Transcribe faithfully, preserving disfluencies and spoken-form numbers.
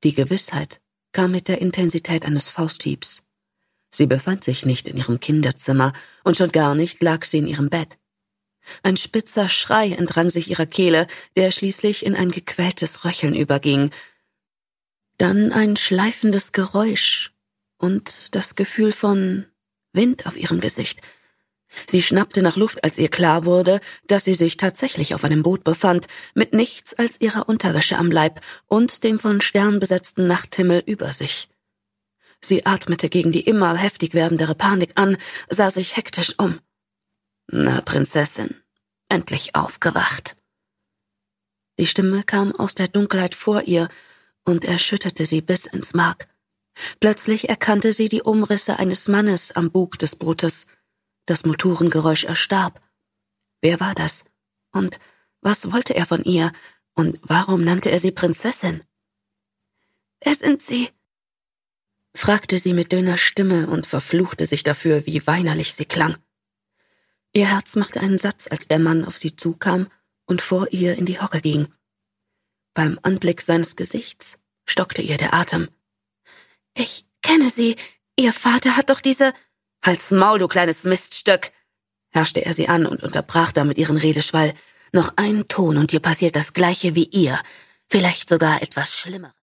Die Gewissheit kam mit der Intensität eines Fausthiebs. Sie befand sich nicht in ihrem Kinderzimmer und schon gar nicht lag sie in ihrem Bett. Ein spitzer Schrei entrang sich ihrer Kehle, der schließlich in ein gequältes Röcheln überging. Dann ein schleifendes Geräusch und das Gefühl von Wind auf ihrem Gesicht. Sie schnappte nach Luft, als ihr klar wurde, dass sie sich tatsächlich auf einem Boot befand, mit nichts als ihrer Unterwäsche am Leib und dem von Sternen besetzten Nachthimmel über sich. Sie atmete gegen die immer heftig werdendere Panik an, sah sich hektisch um. »Na, Prinzessin, endlich aufgewacht.« Die Stimme kam aus der Dunkelheit vor ihr und erschütterte sie bis ins Mark. Plötzlich erkannte sie die Umrisse eines Mannes am Bug des Bootes. Das Motorengeräusch erstarb. Wer war das? Und was wollte er von ihr? Und warum nannte er sie Prinzessin? »Wer sind Sie?« fragte sie mit dünner Stimme und verfluchte sich dafür, wie weinerlich sie klang. Ihr Herz machte einen Satz, als der Mann auf sie zukam und vor ihr in die Hocke ging. Beim Anblick seines Gesichts stockte ihr der Atem. »Ich kenne Sie. Ihr Vater hat doch diese...« »Halt's Maul, du kleines Miststück«, herrschte er sie an und unterbrach damit ihren Redeschwall. »Noch ein Ton und dir passiert das Gleiche wie ihr, vielleicht sogar etwas Schlimmeres.«